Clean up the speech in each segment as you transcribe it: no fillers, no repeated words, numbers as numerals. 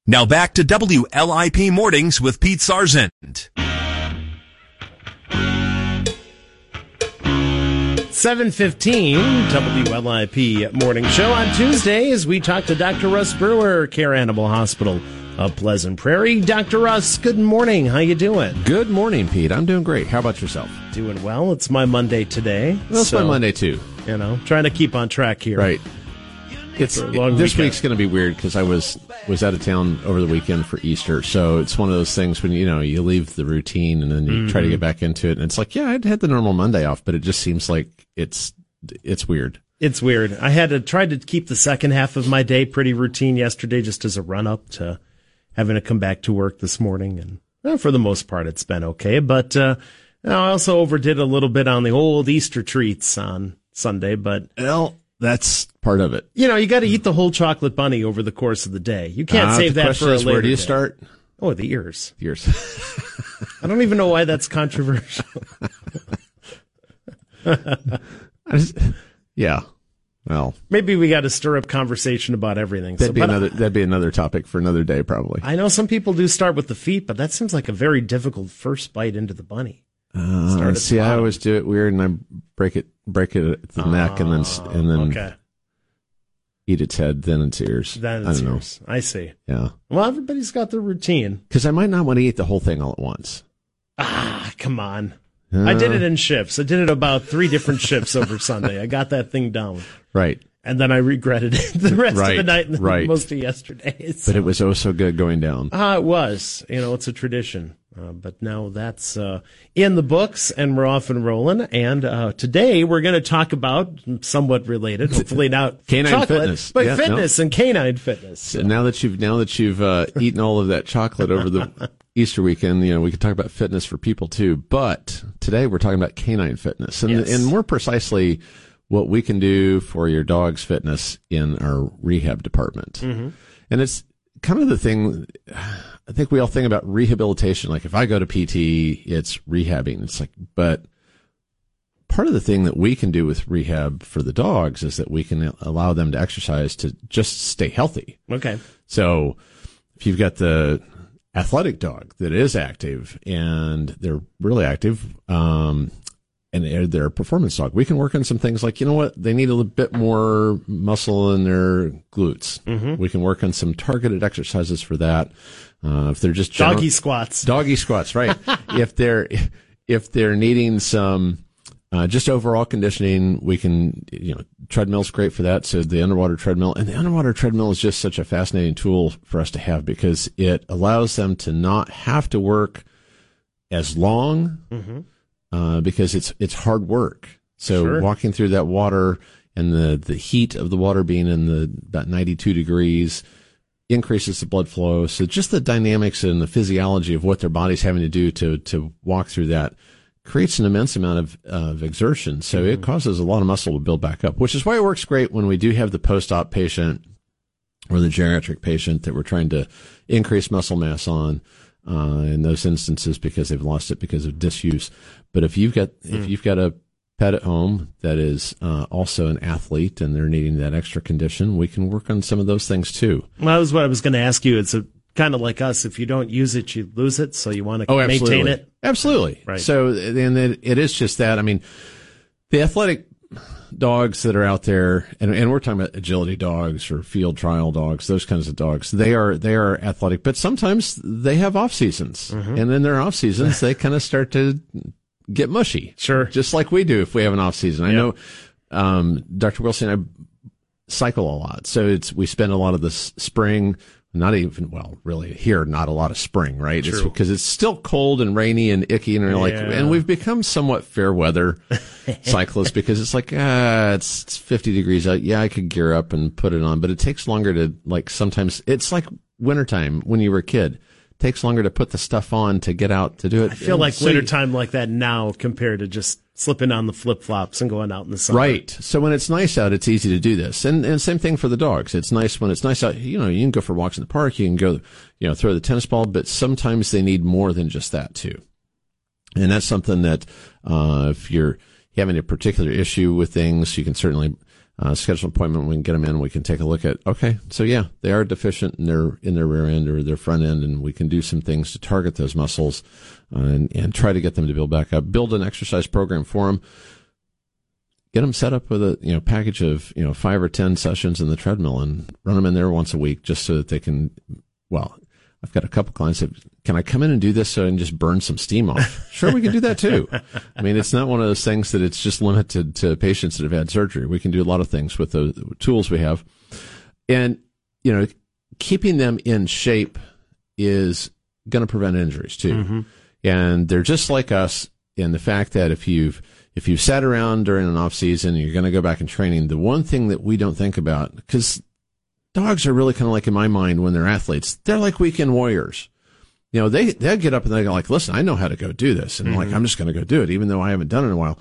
Now back to WLIP Mornings with Pete Sargent. 7:15 WLIP Morning Show on Tuesday as we talk to Dr. Russ Brewer, Care Animal Hospital of Pleasant Prairie. Dr. Russ, good morning. How you doing? Good morning, Pete. I'm doing great. How about yourself? Doing well. It's my Monday today. Well, it's my Monday, too. You know, trying to keep on track here. Right. This week's going to be weird because I was out of town over the weekend for Easter. So it's one of those things when, you leave the routine and then you try to get back into it. And it's like, yeah, I'd had the normal Monday off, but it just seems like it's weird. It's weird. I had to try to keep the second half of my day pretty routine yesterday just as a run-up to having to come back to work this morning. And for the most part, it's been okay. But I also overdid a little bit on the old Easter treats on Sunday. But well, that's part of it. You got to eat the whole chocolate bunny over the course of the day. You can't save that for a later where do you day. start? Oh, the ears. Ears. I don't even know why that's controversial. Yeah. Well, maybe we got to stir up conversation about everything. That'd be another topic for another day, probably. I know some people do start with the feet, but that seems like a very difficult first bite into the bunny. I always do it weird, and I break it at the neck, and then eat its head, then its ears. Then its ears. I see. Yeah. Well, everybody's got their routine. Because I might not want to eat the whole thing all at once. Come on. I did it in shifts. I did it about 3 different shifts over Sunday. I got that thing down. Right. And then I regretted it the rest of the night and most of yesterday. So. But it was so good going down. It was. It's a tradition. But now that's in the books, and we're off and rolling. And today we're going to talk about somewhat related, hopefully not canine chocolate, fitness, but fitness and canine fitness. So. Now that you've eaten all of that chocolate over the Easter weekend, we could talk about fitness for people too. But today we're talking about canine fitness, and more precisely, what we can do for your dog's fitness in our rehab department. Mm-hmm. And it's kind of the thing. I think we all think about rehabilitation. Like if I go to PT, it's rehabbing. It's like, but part of the thing that we can do with rehab for the dogs is that we can allow them to exercise to just stay healthy. Okay. So if you've got the athletic dog that is active and they're really active, and they're a performance dog, we can work on some things like, they need a little bit more muscle in their glutes. Mm-hmm. We can work on some targeted exercises for that. If they're just doggy squats, right? if they're needing some just overall conditioning, we can, treadmill's great for that. So the underwater treadmill is just such a fascinating tool for us to have because it allows them to not have to work as long. Mm-hmm. Because it's hard work. So walking through that water and the heat of the water being in about 92 degrees increases the blood flow. So just the dynamics and the physiology of what their body's having to do to walk through that creates an immense amount of exertion. So it causes a lot of muscle to build back up, which is why it works great when we do have the post-op patient or the geriatric patient that we're trying to increase muscle mass on. In those instances because they've lost it because of disuse. But if you've got a pet at home that is also an athlete and they're needing that extra condition, we can work on some of those things too. Well, that was what I was going to ask you. It's kind of like us. If you don't use it, you lose it. So you want to maintain it. Absolutely. Right. So and it is just that. I mean, the athletic dogs that are out there, and we're talking about agility dogs or field trial dogs, those kinds of dogs. They are athletic, but sometimes they have off seasons, and in their off seasons they kind of start to get mushy. Sure, just like we do if we have an off season. I know, Dr. Wilson and I cycle a lot, so we spend a lot of the spring. Really here, not a lot of spring, right? True. It's because it's still cold and rainy and icky, and and we've become somewhat fair weather cyclists because it's like, it's 50 degrees out. Yeah, I could gear up and put it on, but it takes longer to, sometimes it's like wintertime when you were a kid. It takes longer to put the stuff on to get out to do it. I feel like wintertime like that now compared to just slipping on the flip-flops and going out in the sun. Right. So when it's nice out, it's easy to do this. And same thing for the dogs. It's nice when it's nice out. You can go for walks in the park. You can go, throw the tennis ball, but sometimes they need more than just that too. And that's something that, if you're having a particular issue with things, you can certainly, schedule an appointment. We can get them in. We can take a look at, okay, so yeah, they are deficient in their rear end or their front end, and we can do some things to target those muscles and try to get them to build back up. Build an exercise program for them. Get them set up with a package of 5 or 10 sessions in the treadmill and run them in there once a week just so that they can. Well, I've got a couple clients that, can I come in and do this so I can just burn some steam off? Sure, we can do that too. I mean, it's not one of those things that it's just limited to patients that have had surgery. We can do a lot of things with the tools we have. And, keeping them in shape is going to prevent injuries too. Mm-hmm. And they're just like us in the fact that if you've sat around during an off season, you're going to go back in training. The one thing that we don't think about, because dogs are really kind of like, in my mind, when they're athletes, they're like weekend warriors. They'll get up and they go like, listen, I know how to go do this. And I'm just going to go do it, even though I haven't done it in a while.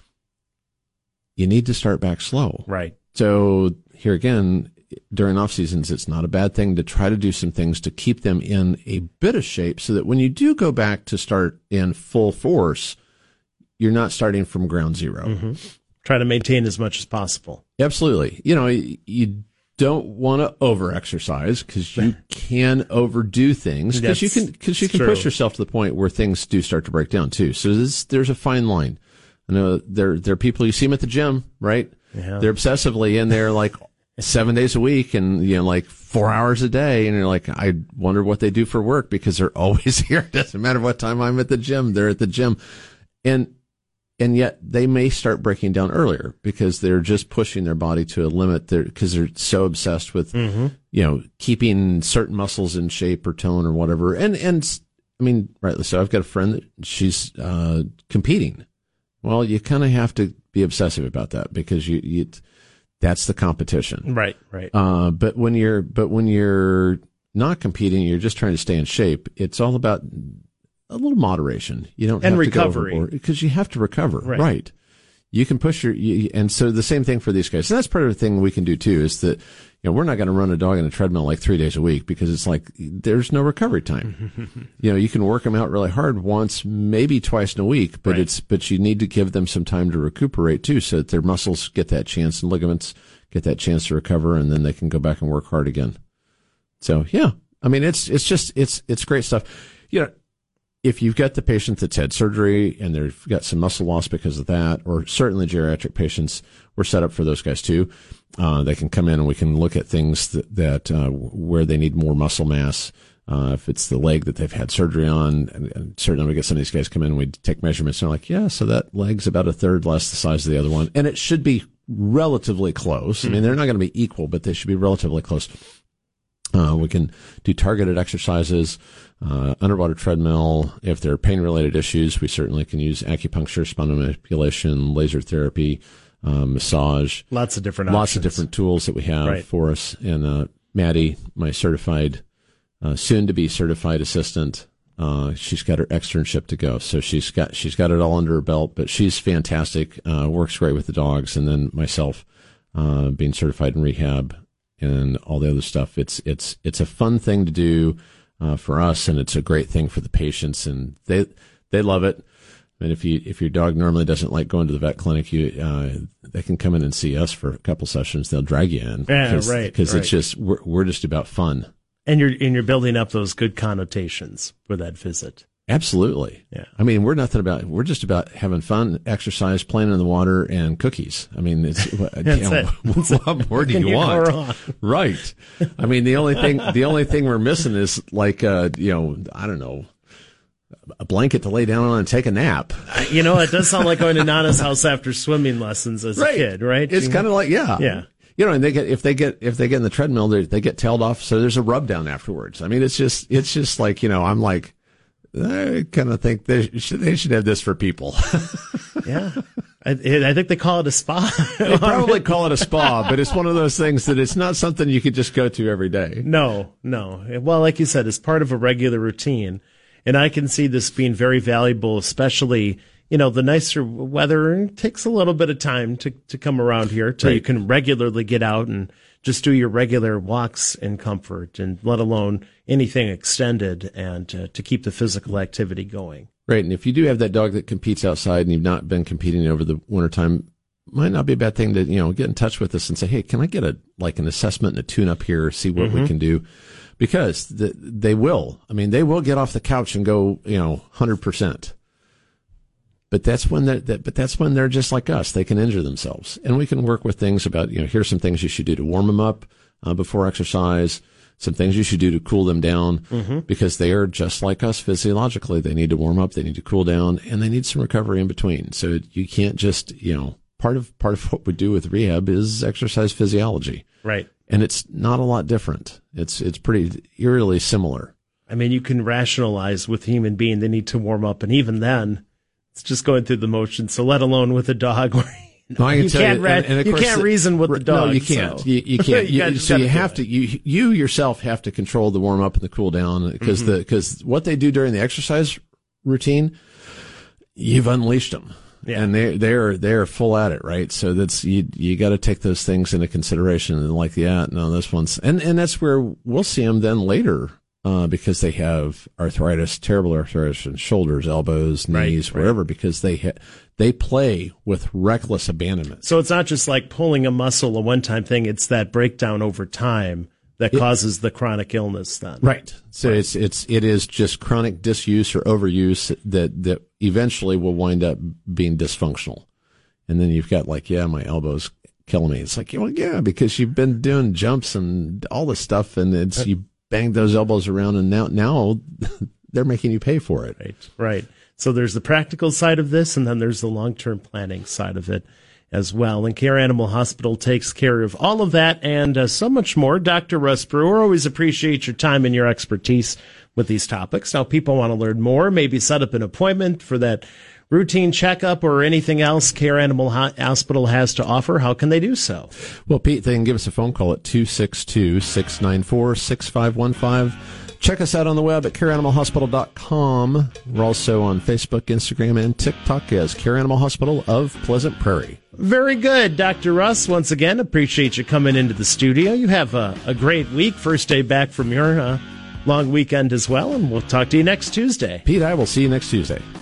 You need to start back slow. Right. So here again, during off seasons, it's not a bad thing to try to do some things to keep them in a bit of shape so that when you do go back to start in full force, you're not starting from ground zero. Mm-hmm. Try to maintain as much as possible. Absolutely. You don't want to over-exercise because you can overdo things because you can push yourself to the point where things do start to break down too. So there's a fine line. I know there are people, you see them at the gym, right? Yeah. They're obsessively in there like 7 days a week and like 4 hours a day, and you're like, I wonder what they do for work because they're always here. It doesn't matter what time I'm at the gym, they're at the gym. And yet they may start breaking down earlier because they're just pushing their body to a limit because they're so obsessed with, keeping certain muscles in shape or tone or whatever. And I mean, rightly so. I've got a friend that she's competing. Well, you kind of have to be obsessive about that because that's the competition. Right. But when you're not competing, you're just trying to stay in shape. It's all about a little moderation. You don't have recovery. to go overboard because you have to recover. Right. You can push and so the same thing for these guys. And that's part of the thing we can do too is that, we're not going to run a dog in a treadmill like 3 days a week because it's like, there's no recovery time. You can work them out really hard once, maybe twice in a week, but but you need to give them some time to recuperate too so that their muscles get that chance and ligaments get that chance to recover and then they can go back and work hard again. So yeah, I mean, it's great stuff. If you've got the patient that's had surgery and they've got some muscle loss because of that, or certainly geriatric patients, we're set up for those guys too. They can come in and we can look at things that where they need more muscle mass. If it's the leg that they've had surgery on, and certainly we get some of these guys come in and we take measurements and they're like, yeah, so that leg's about a third less the size of the other one. And it should be relatively close. I mean, they're not going to be equal, but they should be relatively close. We can do targeted exercises, underwater treadmill. If there are pain-related issues, we certainly can use acupuncture, spinal manipulation, laser therapy, massage. Lots of different options. Lots of different tools that we have for us. And Maddie, my certified, soon-to-be certified assistant, she's got her externship to go. So she's got it all under her belt, but she's fantastic, works great with the dogs. And then myself, being certified in rehab, and all the other stuff. It's a fun thing to do for us, and it's a great thing for the patients, and they love it. And if your dog normally doesn't like going to the vet clinic, they can come in and see us for a couple sessions. They'll drag you in, because it's just we're just about fun. And you're building up those good connotations for that visit. Absolutely. Yeah. I mean, we're just about having fun, exercise, playing in the water, and cookies. I mean, what more do you want? Right. I mean, the only thing we're missing is like, I don't know, a blanket to lay down on and take a nap. It does sound like going to Nana's house after swimming lessons as a kid, right? It's kind of like, yeah. Yeah. And if they get in the treadmill, they get tailed off. So there's a rub down afterwards. I mean, it's just like, I'm like, I kind of think they should have this for people. Yeah. I think they call it a spa. They probably call it a spa, but it's one of those things that it's not something you could just go to every day. No. Well, like you said, it's part of a regular routine. And I can see this being very valuable, especially, the nicer weather takes a little bit of time to come around here till you can regularly get out and just do your regular walks in comfort, and let alone anything extended, and to keep the physical activity going. Right. And if you do have that dog that competes outside and you've not been competing over the wintertime, might not be a bad thing to, get in touch with us and say, hey, can I get an assessment and a tune up here, see what we can do? Because they will. I mean, they will get off the couch and go, 100%. But that's when they're just like us. They can injure themselves, and we can work with things about, here's some things you should do to warm them up before exercise. Some things you should do to cool them down, because they are just like us physiologically. They need to warm up, they need to cool down, and they need some recovery in between. So you can't just, part of what we do with rehab is exercise physiology. Right. And it's not a lot different. It's pretty eerily similar. I mean, you can rationalize with human being they need to warm up, and even then, it's just going through the motions. So let alone with a dog where you can't reason with the dog. No, you can't. So. You can't. You have to. You yourself have to control the warm up and the cool down, because what they do during the exercise routine, you've unleashed them, and they're full at it, right? So that's you got to take those things into consideration, and this one's and that's where we'll see them then later. Because they have arthritis, terrible arthritis in shoulders, elbows, knees, whatever, because they play with reckless abandonment. So it's not just like pulling a muscle, a one-time thing. It's that breakdown over time that causes the chronic illness then. Right. So it is just chronic disuse or overuse that eventually will wind up being dysfunctional. And then you've got my elbow's killing me. It's because you've been doing jumps and all this stuff, and you banged those elbows around, and now they're making you pay for it. Right. So there's the practical side of this, and then there's the long-term planning side of it as well. And Care Animal Hospital takes care of all of that and so much more. Dr. Russ Brewer, always appreciate your time and your expertise with these topics. Now, people want to learn more, maybe set up an appointment for that routine checkup or anything else Care Animal Hospital has to offer. How can they do so? Well, Pete, they can give us a phone call at 262-694-6515. Check us out on the web at careanimalhospital.com. We're also on Facebook, Instagram, and TikTok as Care Animal Hospital of Pleasant Prairie. Very good. Dr. Russ, once again, appreciate you coming into the studio. You have a great week. First day back from your long weekend as well, and we'll talk to you next Tuesday. Pete, I will see you next Tuesday.